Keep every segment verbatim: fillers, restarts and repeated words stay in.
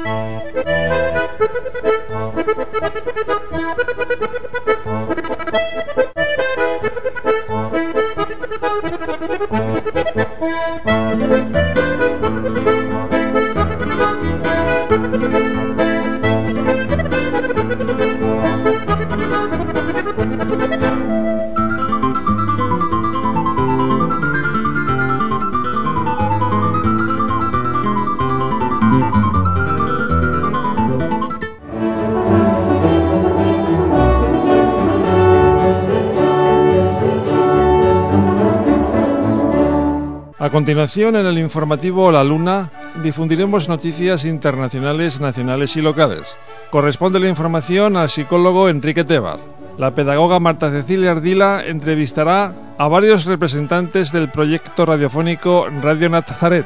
A continuación, en el informativo La Luna, difundiremos noticias internacionales, nacionales y locales. Corresponde la información al psicólogo Enrique Tebar. La pedagoga Marta Cecilia Ardila entrevistará a varios representantes del proyecto radiofónico Radio Nazaret.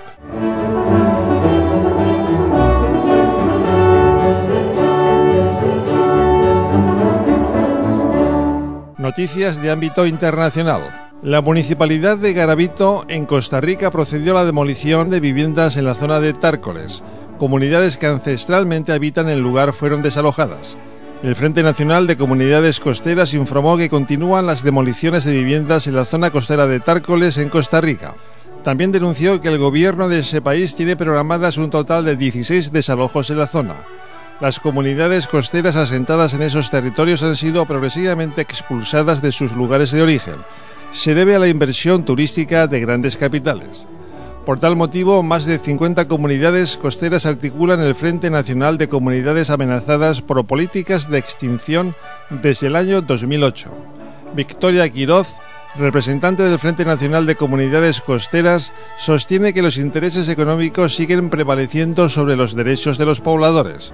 Noticias de ámbito internacional. La Municipalidad de Garavito, en Costa Rica, procedió a la demolición de viviendas en la zona de Tárcoles. Comunidades que ancestralmente habitan el lugar fueron desalojadas. El Frente Nacional de Comunidades Costeras informó que continúan las demoliciones de viviendas en la zona costera de Tárcoles, en Costa Rica. También denunció que el gobierno de ese país tiene programadas un total de dieciséis desalojos en la zona. Las comunidades costeras asentadas en esos territorios han sido progresivamente expulsadas de sus lugares de origen. Se debe a la inversión turística de grandes capitales. Por tal motivo, más de cincuenta comunidades costeras articulan el Frente Nacional de Comunidades Amenazadas por Políticas de Extinción desde el año dos mil ocho. Victoria Quiroz, representante del Frente Nacional de Comunidades Costeras, sostiene que los intereses económicos siguen prevaleciendo sobre los derechos de los pobladores.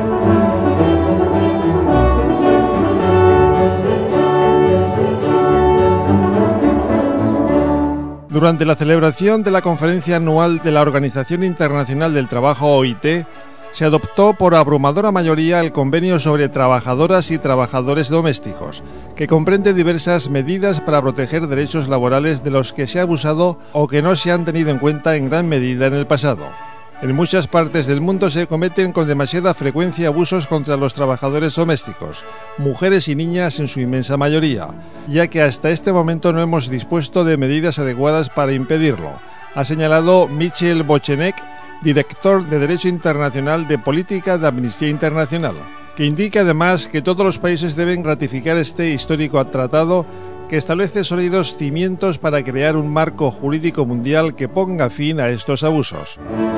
Durante la celebración de la conferencia anual de la Organización Internacional del Trabajo, O I T, se adoptó por abrumadora mayoría el convenio sobre trabajadoras y trabajadores domésticos, que comprende diversas medidas para proteger derechos laborales de los que se ha abusado o que no se han tenido en cuenta en gran medida en el pasado. En muchas partes del mundo se cometen con demasiada frecuencia abusos contra los trabajadores domésticos, mujeres y niñas en su inmensa mayoría, ya que hasta este momento no hemos dispuesto de medidas adecuadas para impedirlo, ha señalado Michel Bochenek, director de Derecho Internacional de Política de Amnistía Internacional, que indica además que todos los países deben ratificar este histórico tratado que establece sólidos cimientos para crear un marco jurídico mundial que ponga fin a estos abusos.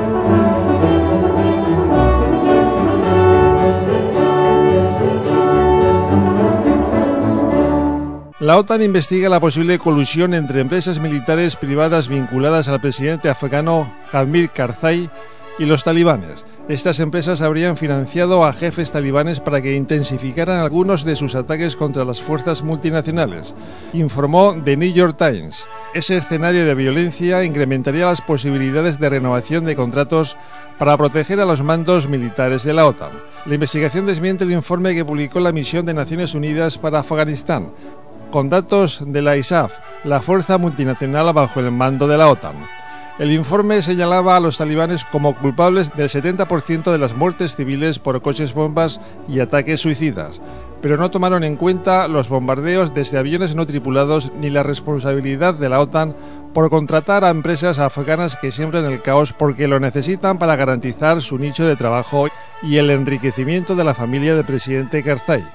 La OTAN investiga la posible colusión entre empresas militares privadas vinculadas al presidente afgano Hamid Karzai y los talibanes. Estas empresas habrían financiado a jefes talibanes para que intensificaran algunos de sus ataques contra las fuerzas multinacionales, informó The New York Times. Ese escenario de violencia incrementaría las posibilidades de renovación de contratos para proteger a los mandos militares de la OTAN. La investigación desmiente el informe que publicó la misión de Naciones Unidas para Afganistán, con datos de la I S A F, la fuerza multinacional bajo el mando de la OTAN. El informe señalaba a los talibanes como culpables del setenta por ciento de las muertes civiles por coches bombas y ataques suicidas, pero no tomaron en cuenta los bombardeos desde aviones no tripulados ni la responsabilidad de la OTAN por contratar a empresas afganas que siembran el caos porque lo necesitan para garantizar su nicho de trabajo y el enriquecimiento de la familia del presidente Karzai.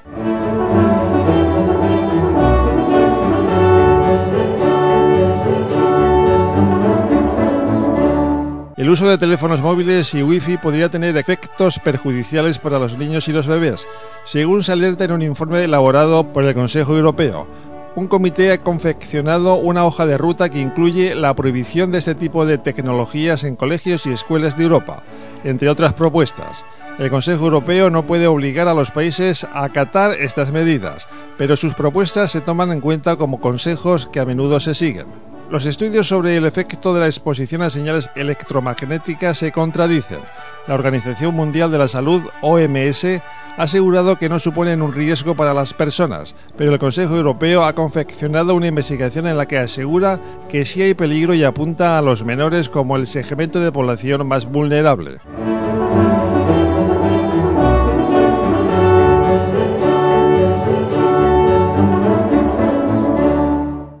El uso de teléfonos móviles y wifi podría tener efectos perjudiciales para los niños y los bebés, según se alerta en un informe elaborado por el Consejo Europeo. Un comité ha confeccionado una hoja de ruta que incluye la prohibición de este tipo de tecnologías en colegios y escuelas de Europa, entre otras propuestas. El Consejo Europeo no puede obligar a los países a acatar estas medidas, pero sus propuestas se toman en cuenta como consejos que a menudo se siguen. Los estudios sobre el efecto de la exposición a señales electromagnéticas se contradicen. La Organización Mundial de la Salud, O M S, ha asegurado que no suponen un riesgo para las personas, pero el Consejo Europeo ha confeccionado una investigación en la que asegura que sí hay peligro y apunta a los menores como el segmento de población más vulnerable.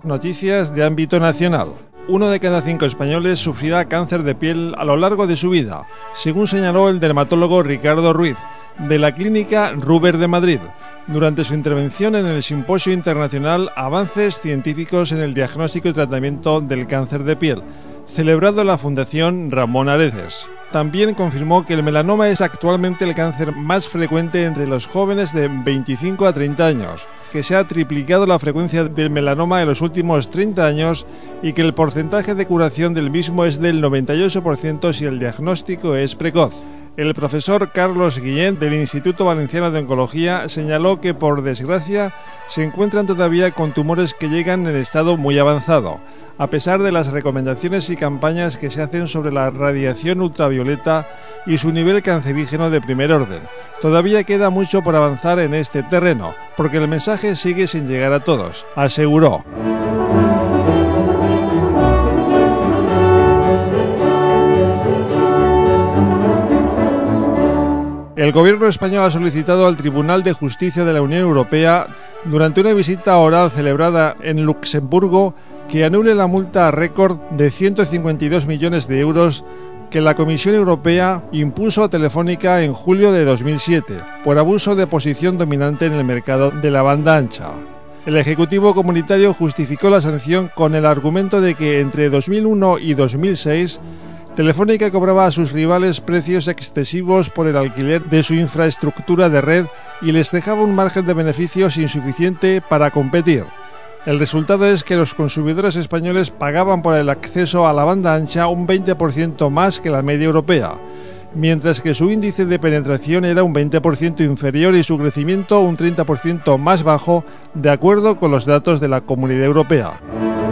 noticias de ámbito nacional. Uno de cada cinco españoles sufrirá cáncer de piel a lo largo de su vida, según señaló el dermatólogo Ricardo Ruiz, de la clínica Ruber de Madrid, durante su intervención en el Simposio Internacional Avances Científicos en el Diagnóstico y Tratamiento del Cáncer de Piel, celebrado en la Fundación Ramón Areces. También confirmó que el melanoma es actualmente el cáncer más frecuente entre los jóvenes de veinticinco a treinta años, que se ha triplicado la frecuencia del melanoma en los últimos treinta años y que el porcentaje de curación del mismo es del noventa y ocho por ciento si el diagnóstico es precoz. El profesor Carlos Guillén, del Instituto Valenciano de Oncología, señaló que, por desgracia, se encuentran todavía con tumores que llegan en estado muy avanzado, a pesar de las recomendaciones y campañas que se hacen sobre la radiación ultravioleta y su nivel cancerígeno de primer orden. Todavía queda mucho por avanzar en este terreno, porque el mensaje sigue sin llegar a todos, aseguró. El gobierno español ha solicitado al Tribunal de Justicia de la Unión Europea, durante una visita oral celebrada en Luxemburgo, que anule la multa récord de ciento cincuenta y dos millones de euros que la Comisión Europea impuso a Telefónica en julio de dos mil siete, por abuso de posición dominante en el mercado de la banda ancha. El Ejecutivo Comunitario justificó la sanción con el argumento de que entre dos mil uno y dos mil seis Telefónica cobraba a sus rivales precios excesivos por el alquiler de su infraestructura de red y les dejaba un margen de beneficios insuficiente para competir. El resultado es que los consumidores españoles pagaban por el acceso a la banda ancha un veinte por ciento más que la media europea, mientras que su índice de penetración era un veinte por ciento inferior y su crecimiento un treinta por ciento más bajo, de acuerdo con los datos de la Comunidad Europea.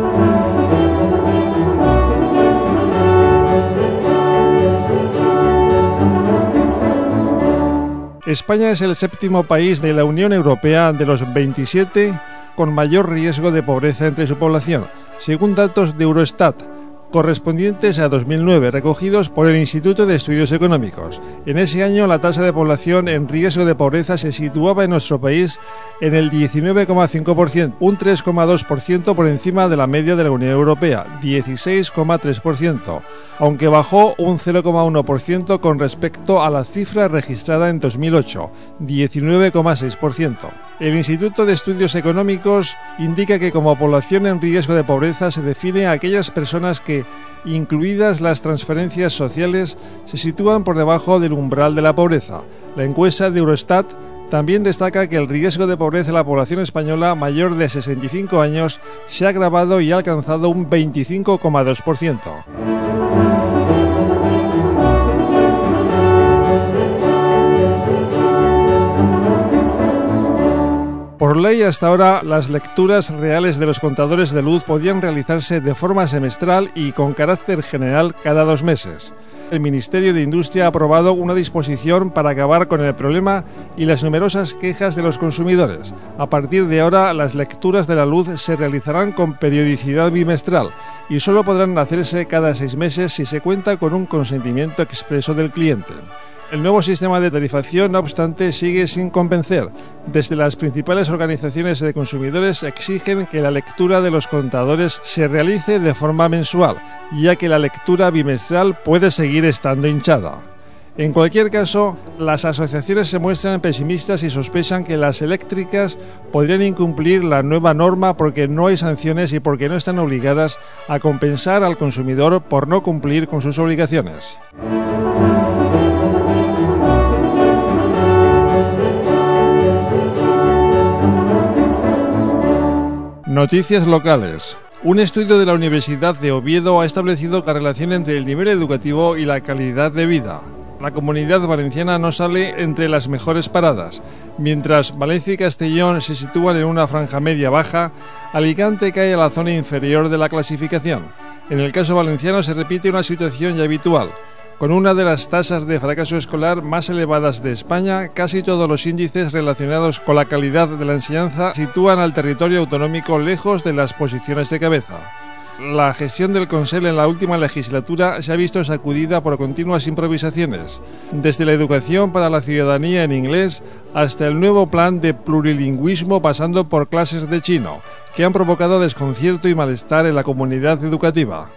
España es el séptimo país de la Unión Europea de los veintisiete con mayor riesgo de pobreza entre su población, según datos de Eurostat, correspondientes a dos mil nueve, recogidos por el Instituto de Estudios Económicos. En ese año, la tasa de población en riesgo de pobreza se situaba en nuestro país en el diecinueve coma cinco por ciento, un tres coma dos por ciento por encima de la media de la Unión Europea, dieciséis coma tres por ciento, aunque bajó un cero coma uno por ciento con respecto a la cifra registrada en dos mil ocho, diecinueve coma seis por ciento. El Instituto de Estudios Económicos indica que como población en riesgo de pobreza se define a aquellas personas que, incluidas las transferencias sociales, se sitúan por debajo del umbral de la pobreza. La encuesta de Eurostat también destaca que el riesgo de pobreza en la población española mayor de sesenta y cinco años se ha agravado y ha alcanzado un veinticinco coma dos por ciento. Por ley, hasta ahora, las lecturas reales de los contadores de luz podían realizarse de forma semestral y con carácter general cada dos meses. El Ministerio de Industria ha aprobado una disposición para acabar con el problema y las numerosas quejas de los consumidores. A partir de ahora, las lecturas de la luz se realizarán con periodicidad bimestral y solo podrán hacerse cada seis meses si se cuenta con un consentimiento expreso del cliente. El nuevo sistema de tarifación, no obstante, sigue sin convencer. Desde las principales organizaciones de consumidores exigen que la lectura de los contadores se realice de forma mensual, ya que la lectura bimestral puede seguir estando hinchada. En cualquier caso, las asociaciones se muestran pesimistas y sospechan que las eléctricas podrían incumplir la nueva norma porque no hay sanciones y porque no están obligadas a compensar al consumidor por no cumplir con sus obligaciones. Noticias locales. Un estudio de la Universidad de Oviedo ha establecido la relación entre el nivel educativo y la calidad de vida. La Comunidad Valenciana no sale entre las mejores paradas. Mientras Valencia y Castellón se sitúan en una franja media-baja, Alicante cae a la zona inferior de la clasificación. En el caso valenciano se repite una situación ya habitual. Con una de las tasas de fracaso escolar más elevadas de España, casi todos los índices relacionados con la calidad de la enseñanza sitúan al territorio autonómico lejos de las posiciones de cabeza. la gestión del Consell en la última legislatura se ha visto sacudida por continuas improvisaciones, desde la educación para la ciudadanía en inglés hasta el nuevo plan de plurilingüismo pasando por clases de chino, que han provocado desconcierto y malestar en la comunidad educativa.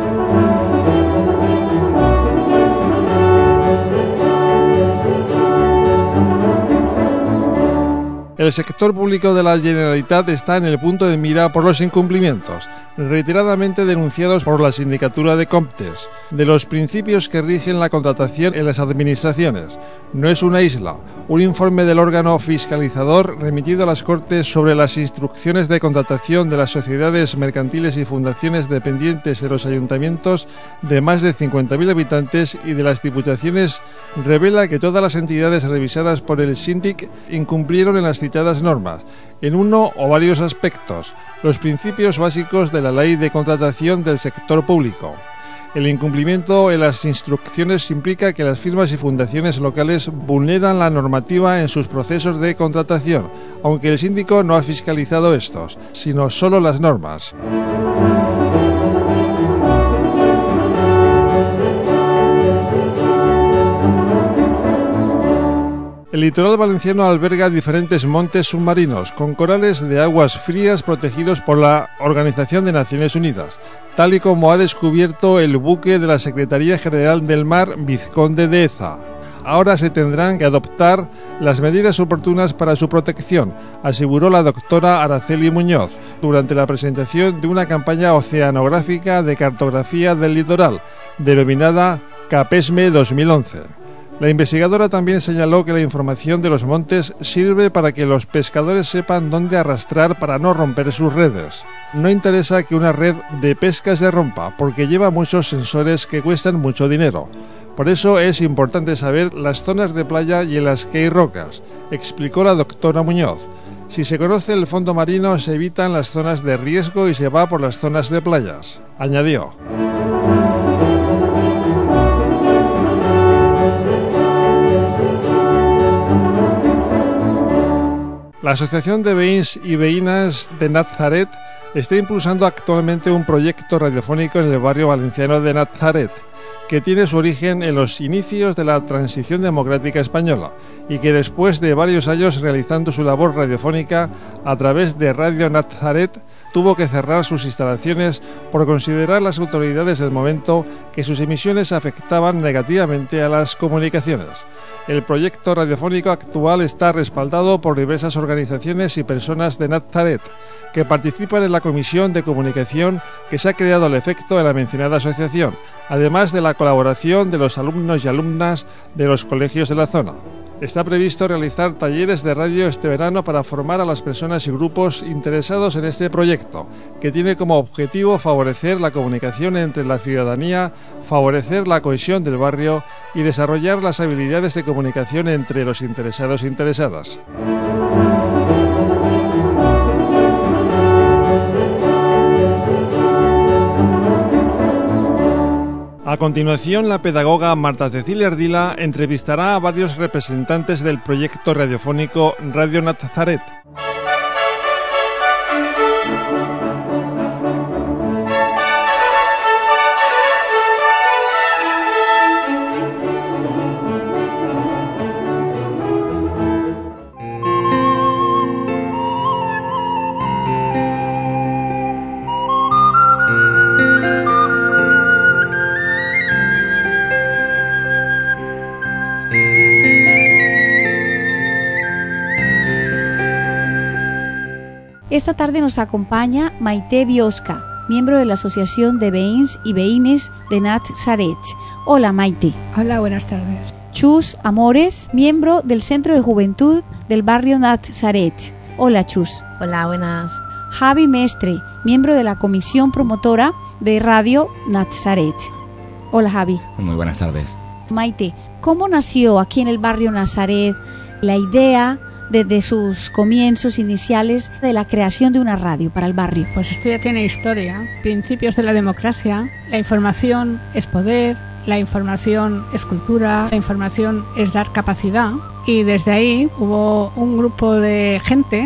El sector público de la Generalitat está en el punto de mira por los incumplimientos, reiteradamente denunciados por la Sindicatura de Comptes, de los principios que rigen la contratación en las administraciones. No es una isla. Un informe del órgano fiscalizador remitido a las Cortes sobre las instrucciones de contratación de las sociedades mercantiles y fundaciones dependientes de los ayuntamientos de más de cincuenta mil habitantes y de las diputaciones revela que todas las entidades revisadas por el Síndic incumplieron en las citadas normas, en uno o varios aspectos, los principios básicos de la Ley de Contratación del Sector Público. El incumplimiento en las instrucciones implica que las firmas y fundaciones locales vulneran la normativa en sus procesos de contratación, aunque el síndico no ha fiscalizado estos, sino solo las normas. El litoral valenciano alberga diferentes montes submarinos con corales de aguas frías protegidos por la Organización de Naciones Unidas, tal y como ha descubierto el buque de la Secretaría General del Mar Vizconde de Eza. Ahora se tendrán que adoptar las medidas oportunas para su protección, aseguró la doctora Araceli Muñoz durante la presentación de una campaña oceanográfica de cartografía del litoral, denominada CAPESME dos mil once. La investigadora también señaló que la información de los montes sirve para que los pescadores sepan dónde arrastrar para no romper sus redes. No interesa que una red de pesca se rompa, porque lleva muchos sensores que cuestan mucho dinero. Por eso es importante saber las zonas de playa y en las que hay rocas, explicó la doctora Muñoz. Si se conoce el fondo marino, se evitan las zonas de riesgo y se va por las zonas de playas, añadió. La Asociación de Veïns y Veïnes de Natzaret está impulsando actualmente un proyecto radiofónico en el barrio valenciano de Natzaret, que tiene su origen en los inicios de la transición democrática española y que después de varios años realizando su labor radiofónica a través de Radio Natzaret tuvo que cerrar sus instalaciones por considerar las autoridades del momento que sus emisiones afectaban negativamente a las comunicaciones. El proyecto radiofónico actual está respaldado por diversas organizaciones y personas de Natzaret que participan en la comisión de comunicación que se ha creado al efecto de la mencionada asociación, además de la colaboración de los alumnos y alumnas de los colegios de la zona. Está previsto realizar talleres de radio este verano para formar a las personas y grupos interesados en este proyecto, que tiene como objetivo favorecer la comunicación entre la ciudadanía, favorecer la cohesión del barrio y desarrollar las habilidades de comunicación entre los interesados e interesadas. A continuación, la pedagoga Marta Cecilia Ardila entrevistará a varios representantes del proyecto radiofónico Radio Natzaret. Esta tarde nos acompaña Maite Biosca, miembro de la Asociación de Veïns y Veïnes de Natzaret. Hola, Maite. Hola, buenas tardes. Chus Amores, miembro del Centro de Juventud del barrio Natzaret. Hola, Chus. Hola, buenas. Javi Mestre, miembro de la Comisión Promotora de Radio Natzaret. Hola, Javi. Muy buenas tardes. Maite, ¿cómo nació aquí en el barrio Natzaret la idea desde sus comienzos iniciales de la creación de una radio para el barrio? Pues esto ya tiene historia, principios de la democracia, la información es poder, la información es cultura, la información es dar capacidad, y desde ahí hubo un grupo de gente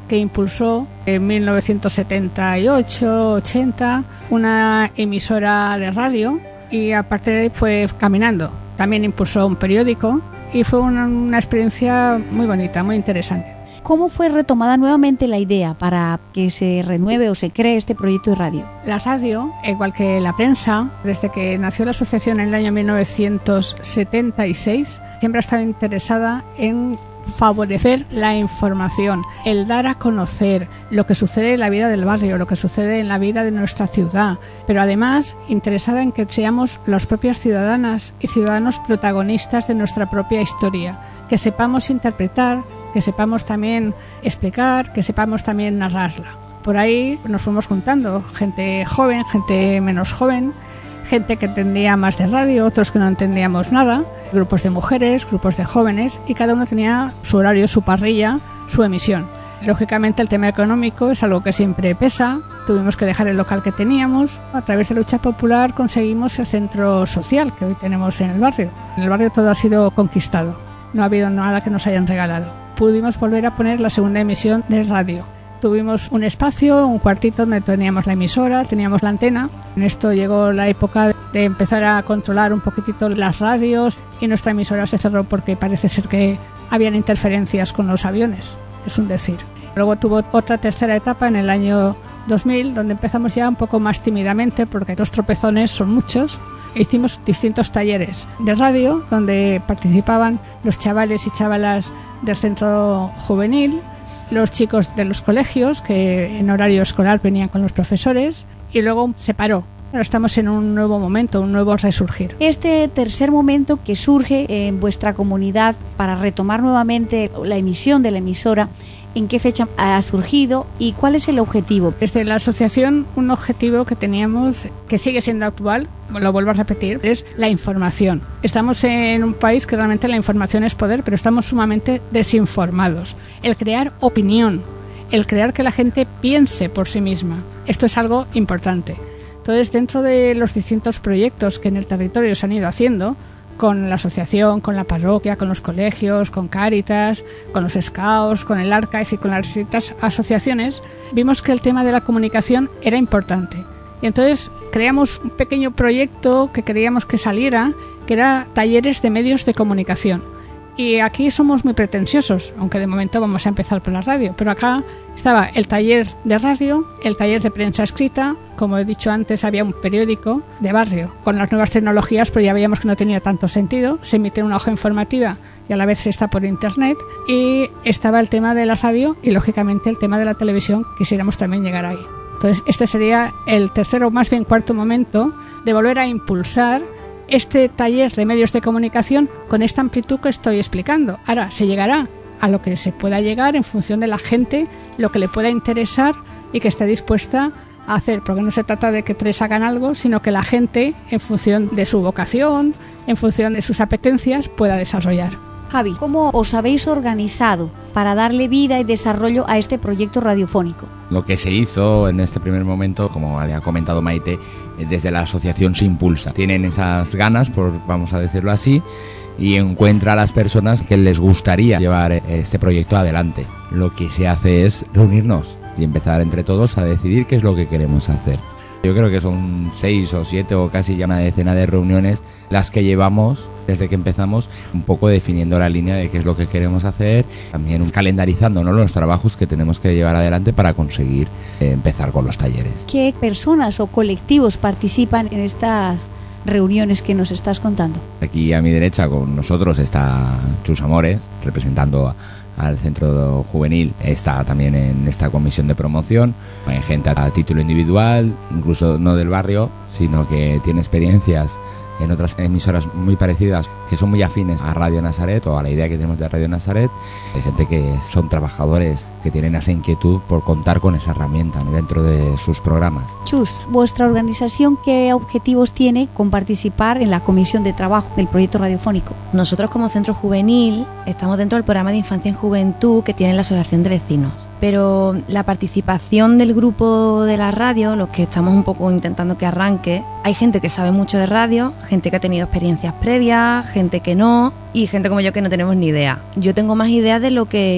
que impulsó en mil novecientos setenta y ocho ochenta una emisora de radio, y aparte de ahí fue caminando. También impulsó un periódico y fue una, una experiencia muy bonita, muy interesante. ¿Cómo fue retomada nuevamente la idea para que se renueve o se cree este proyecto de radio? La radio, igual que la prensa, desde que nació la asociación en el año mil novecientos setenta y seis, siempre ha estado interesada en favorecer la información, el dar a conocer lo que sucede en la vida del barrio, lo que sucede en la vida de nuestra ciudad, pero además interesada en que seamos las propias ciudadanas y ciudadanos protagonistas de nuestra propia historia, que sepamos interpretar, que sepamos también explicar, que sepamos también narrarla. Por ahí nos fuimos juntando, gente joven, gente menos joven, gente que entendía más de radio, otros que no entendíamos nada, grupos de mujeres, grupos de jóvenes, y cada uno tenía su horario, su parrilla, su emisión. Lógicamente el tema económico es algo que siempre pesa, tuvimos que dejar el local que teníamos. A través de lucha popular conseguimos el centro social que hoy tenemos en el barrio. En el barrio todo ha sido conquistado, no ha habido nada que nos hayan regalado. Pudimos volver a poner la segunda emisión de radio. Tuvimos un espacio, un cuartito donde teníamos la emisora, teníamos la antena. En esto llegó la época de empezar a controlar un poquitito las radios, y nuestra emisora se cerró porque parece ser que habían interferencias con los aviones, es un decir. Luego tuvo otra tercera etapa en el año dos mil, donde empezamos ya un poco más tímidamente, porque dos tropezones son muchos. Hicimos distintos talleres de radio donde participaban los chavales y chavalas del centro juvenil, los chicos de los colegios que en horario escolar venían con los profesores, y luego se paró. Ahora estamos en un nuevo momento, un nuevo resurgir. Este tercer momento que surge en vuestra comunidad para retomar nuevamente la emisión de la emisora, ¿en qué fecha ha surgido y cuál es el objetivo? Desde la asociación, un objetivo que teníamos, que sigue siendo actual, lo vuelvo a repetir, es la información. Estamos en un país que realmente la información es poder, pero estamos sumamente desinformados. El crear opinión, el crear que la gente piense por sí misma, esto es algo importante. Entonces, dentro de los distintos proyectos que en el territorio se han ido haciendo, con la asociación, con la parroquia, con los colegios, con Cáritas, con los Scouts, con el Arca, es decir, con las distintas asociaciones, vimos que el tema de la comunicación era importante. Y entonces creamos un pequeño proyecto que queríamos que saliera, que era talleres de medios de comunicación. Y aquí somos muy pretenciosos, aunque de momento vamos a empezar por la radio, pero acá estaba el taller de radio, el taller de prensa escrita. Como he dicho antes, había un periódico de barrio. Con las nuevas tecnologías, pero ya veíamos que no tenía tanto sentido. Se emite una hoja informativa y a la vez se está por internet. Y estaba el tema de la radio y, lógicamente, el tema de la televisión. Quisiéramos también llegar ahí. Entonces, este sería el tercero, o más bien cuarto momento, de volver a impulsar este taller de medios de comunicación con esta amplitud que estoy explicando. Ahora, se llegará a lo que se pueda llegar en función de la gente, lo que le pueda interesar y que esté dispuesta a hacer, porque no se trata de que tres hagan algo, sino que la gente, en función de su vocación, en función de sus apetencias, pueda desarrollar. Javi, ¿cómo os habéis organizado para darle vida y desarrollo a este proyecto radiofónico? Lo que se hizo en este primer momento, como había comentado Maite, desde la asociación se impulsa. Tienen esas ganas, por, vamos a decirlo así, y encuentra a las personas que les gustaría llevar este proyecto adelante. Lo que se hace es reunirnos y empezar entre todos a decidir qué es lo que queremos hacer. Yo creo que son seis o siete o casi ya una decena de reuniones las que llevamos desde que empezamos, un poco definiendo la línea de qué es lo que queremos hacer, también calendarizando, ¿no?, los trabajos que tenemos que llevar adelante para conseguir eh, empezar con los talleres. ¿Qué personas o colectivos participan en estas reuniones que nos estás contando? Aquí a mi derecha con nosotros está Chus Amores, representando a al centro juvenil, está también en esta comisión de promoción. Hay gente a título individual, incluso no del barrio, sino que tiene experiencias en otras emisoras muy parecidas que son muy afines a Radio Nazaret o a la idea que tenemos de Radio Nazaret. Hay gente que son trabajadores que tienen esa inquietud por contar con esa herramienta dentro de sus programas. Chus, ¿vuestra organización qué objetivos tiene con participar en la comisión de trabajo del proyecto radiofónico? Nosotros como centro juvenil estamos dentro del programa de infancia y juventud que tiene la asociación de vecinos, pero la participación del grupo de la radio, los que estamos un poco intentando que arranque, hay gente que sabe mucho de radio, gente que ha tenido experiencias previas, gente que no, y gente como yo que no tenemos ni idea. Yo tengo más idea de lo que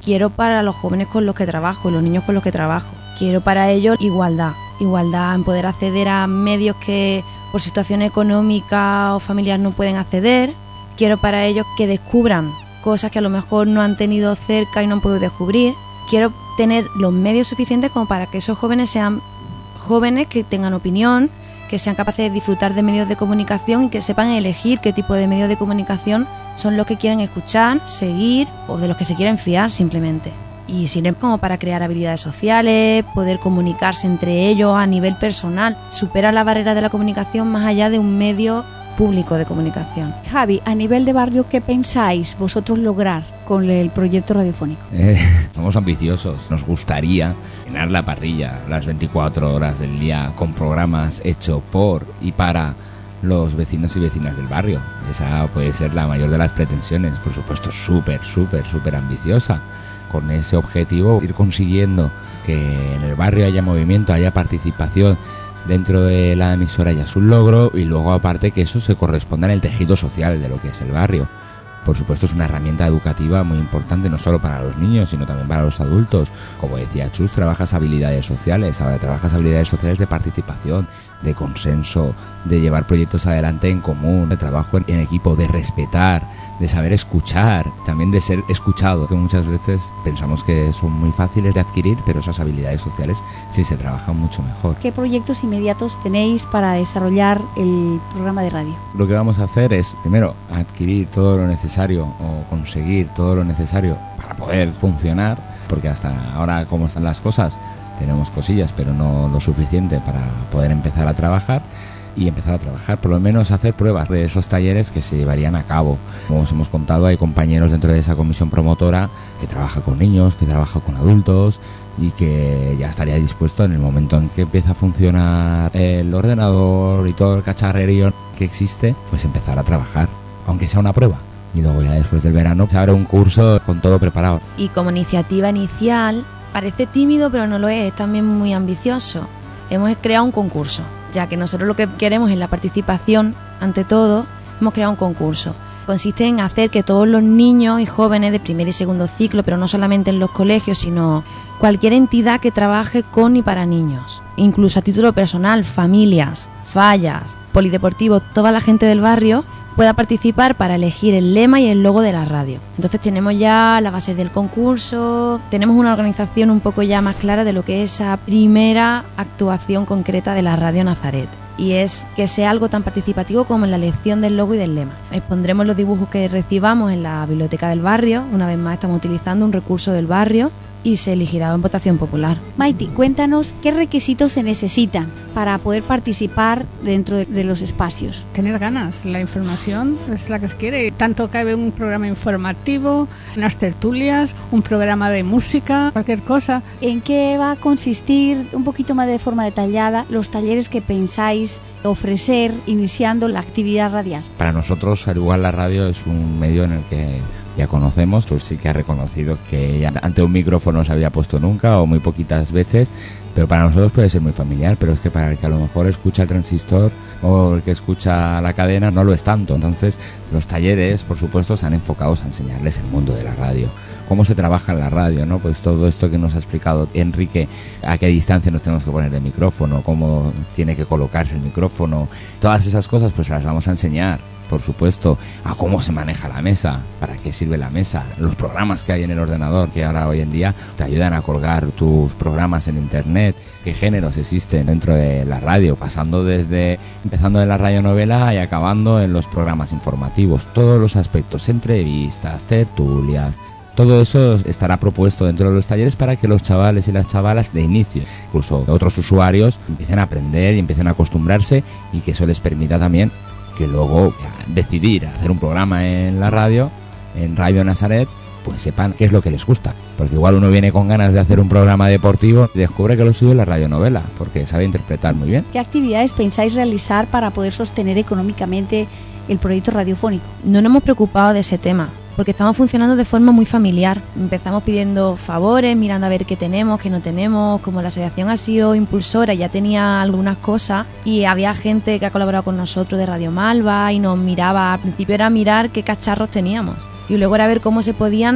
quiero para los jóvenes con los que trabajo y los niños con los que trabajo. Quiero para ellos igualdad, igualdad en poder acceder a medios que por situación económica o familiar no pueden acceder. Quiero para ellos que descubran cosas que a lo mejor no han tenido cerca y no han podido descubrir. Quiero tener los medios suficientes como para que esos jóvenes sean jóvenes que tengan opinión, que sean capaces de disfrutar de medios de comunicación y que sepan elegir qué tipo de medios de comunicación son los que quieren escuchar, seguir o de los que se quieren fiar simplemente. Y sirven como para crear habilidades sociales, poder comunicarse entre ellos a nivel personal, superar la barrera de la comunicación más allá de un medio público de comunicación. Javi, a nivel de barrio, ¿qué pensáis vosotros lograr con el proyecto radiofónico? Eh, somos ambiciosos, nos gustaría llenar la parrilla las veinticuatro horas del día con programas hechos por y para los vecinos y vecinas del barrio. Esa puede ser la mayor de las pretensiones, por supuesto súper, súper, súper ambiciosa. Con ese objetivo, ir consiguiendo que en el barrio haya movimiento, haya participación dentro de la emisora, ya es un logro, y luego aparte que eso se corresponda en el tejido social de lo que es el barrio. Por supuesto es una herramienta educativa muy importante, no solo para los niños, sino también para los adultos. Como decía Chus, trabajas habilidades sociales, ahora trabajas habilidades sociales de participación, de consenso, de llevar proyectos adelante en común, de trabajo en, en equipo, de respetar, de saber escuchar, también de ser escuchado, que muchas veces pensamos que son muy fáciles de adquirir, pero esas habilidades sociales sí se trabajan mucho mejor. ¿Qué proyectos inmediatos tenéis para desarrollar el programa de radio? Lo que vamos a hacer es, primero, adquirir todo lo necesario o conseguir todo lo necesario para poder funcionar, porque hasta ahora, como están las cosas, tenemos cosillas, pero no lo suficiente para poder empezar a trabajar. Y empezar a trabajar, por lo menos hacer pruebas de esos talleres que se llevarían a cabo. Como os hemos contado, hay compañeros dentro de esa comisión promotora que trabaja con niños, que trabaja con adultos y que ya estaría dispuesto en el momento en que empieza a funcionar el ordenador y todo el cacharrerío que existe, pues empezar a trabajar, aunque sea una prueba. Y luego ya después del verano se abre un curso con todo preparado. Y como iniciativa inicial, parece tímido pero no lo es, es también muy ambicioso. Hemos creado un concurso, ya que nosotros lo que queremos es la participación, ante todo, hemos creado un concurso. Consiste en hacer que todos los niños y jóvenes de primer y segundo ciclo, pero no solamente en los colegios, sino cualquier entidad que trabaje con y para niños, incluso a título personal, familias, fallas, polideportivos, toda la gente del barrio pueda participar para elegir el lema y el logo de la radio. Entonces tenemos ya la base del concurso, tenemos una organización un poco ya más clara de lo que es esa primera actuación concreta de la Radio Nazaret. Y es que sea algo tan participativo como en la elección del logo y del lema. Expondremos los dibujos que recibamos en la biblioteca del barrio, una vez más estamos utilizando un recurso del barrio, y se elegirá en votación popular. Maite, cuéntanos qué requisitos se necesitan para poder participar dentro de, de los espacios. Tener ganas, la información es la que se quiere. Tanto cabe un programa informativo, unas tertulias, un programa de música, cualquier cosa. ¿En qué va a consistir, un poquito más de forma detallada, los talleres que pensáis ofrecer iniciando la actividad radial? Para nosotros, al igual la radio es un medio en el que ya conocemos, pues sí que ha reconocido que ella ante un micrófono no se había puesto nunca o muy poquitas veces, pero para nosotros puede ser muy familiar, pero es que para el que a lo mejor escucha el transistor o el que escucha la cadena no lo es tanto. Entonces los talleres, por supuesto, están enfocados a enseñarles el mundo de la radio, cómo se trabaja en la radio, ¿no? Pues todo esto que nos ha explicado Enrique, a qué distancia nos tenemos que poner del micrófono, cómo tiene que colocarse el micrófono, todas esas cosas pues las vamos a enseñar. Por supuesto, a cómo se maneja la mesa, para qué sirve la mesa, los programas que hay en el ordenador, que ahora hoy en día te ayudan a colgar tus programas en internet, qué géneros existen dentro de la radio, pasando desde, empezando en la radionovela y acabando en los programas informativos, todos los aspectos, entrevistas, tertulias. Todo eso estará propuesto dentro de los talleres para que los chavales y las chavalas de inicio, incluso otros usuarios, empiecen a aprender y empiecen a acostumbrarse, y que eso les permita también que luego decidir hacer un programa en la radio, en Radio Nazaret, pues sepan qué es lo que les gusta. Porque igual uno viene con ganas de hacer un programa deportivo y descubre que lo suyo es la radionovela, porque sabe interpretar muy bien. ¿Qué actividades pensáis realizar para poder sostener económicamente el proyecto radiofónico? No nos hemos preocupado de ese tema, porque estamos funcionando de forma muy familiar. Empezamos pidiendo favores, mirando a ver qué tenemos, qué no tenemos. Como la asociación ha sido impulsora, ya tenía algunas cosas, y había gente que ha colaborado con nosotros de Radio Malva y nos miraba. Al principio era mirar qué cacharros teníamos y luego era ver cómo se podían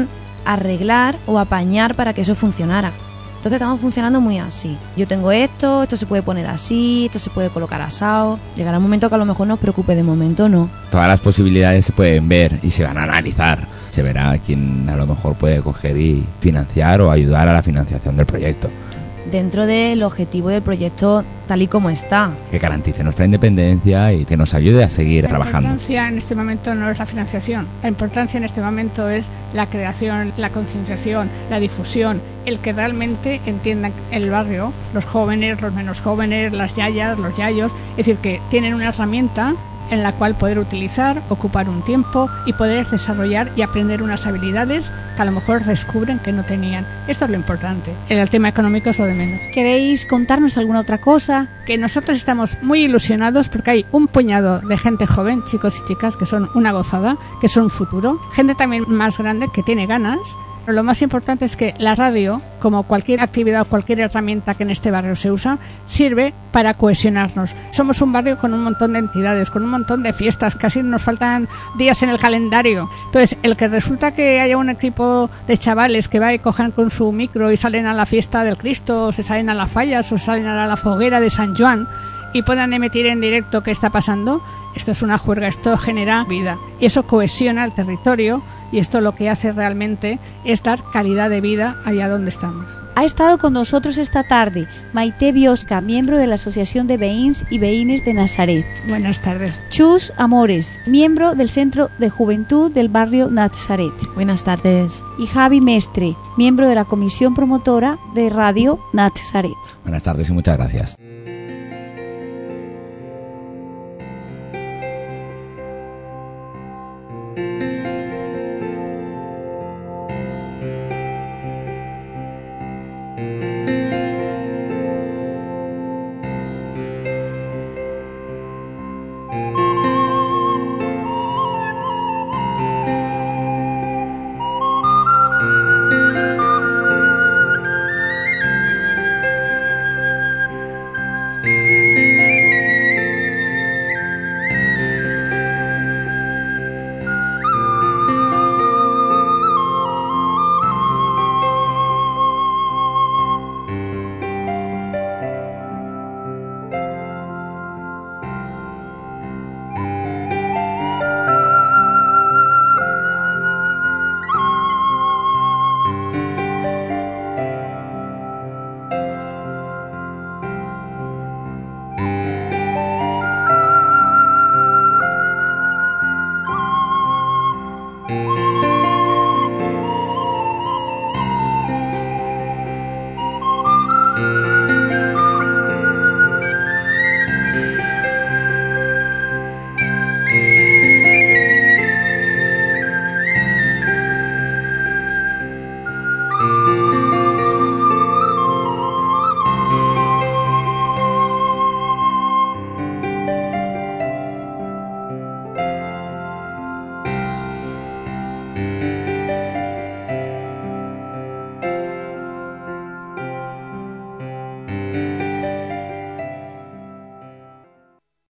arreglar o apañar para que eso funcionara. Entonces estamos funcionando muy así. Yo tengo esto, esto se puede poner así, esto se puede colocar asado. Llegará un momento que a lo mejor nos preocupe, de momento no. Todas las posibilidades se pueden ver y se van a analizar. Se verá quién a lo mejor puede coger y financiar o ayudar a la financiación del proyecto. Dentro del objetivo del proyecto tal y como está. Que garantice nuestra independencia y que nos ayude a seguir la trabajando. La importancia en este momento no es la financiación. La importancia en este momento es la creación, la concienciación, la difusión, el que realmente entiendan el barrio, los jóvenes, los menos jóvenes, las yayas, los yayos. Es decir, que tienen una herramienta en la cual poder utilizar, ocupar un tiempo y poder desarrollar y aprender unas habilidades que a lo mejor descubren que no tenían. Esto es lo importante. El tema económico es lo de menos. ¿Queréis contarnos alguna otra cosa? Que nosotros estamos muy ilusionados porque hay un puñado de gente joven, chicos y chicas, que son una gozada, que son un futuro. Gente también más grande que tiene ganas. Lo más importante es que la radio, como cualquier actividad o cualquier herramienta que en este barrio se usa, sirve para cohesionarnos. Somos un barrio con un montón de entidades, con un montón de fiestas, casi nos faltan días en el calendario. Entonces, el que resulta que haya un equipo de chavales que va y cojan con su micro y salen a la fiesta del Cristo, o se salen a las fallas, o salen a la foguera de San Juan, y puedan emitir en directo qué está pasando, esto es una juerga, esto genera vida y eso cohesiona el territorio y esto lo que hace realmente es dar calidad de vida allá donde estamos. Ha estado con nosotros esta tarde Maite Biosca, miembro de la Asociación de Veïns y Veïnes de Nazaret. Buenas tardes. Chus Amores, miembro del Centro de Juventud del barrio Nazaret. Buenas tardes. Y Javi Mestre, miembro de la Comisión Promotora de Radio Nazaret. Buenas tardes y muchas gracias.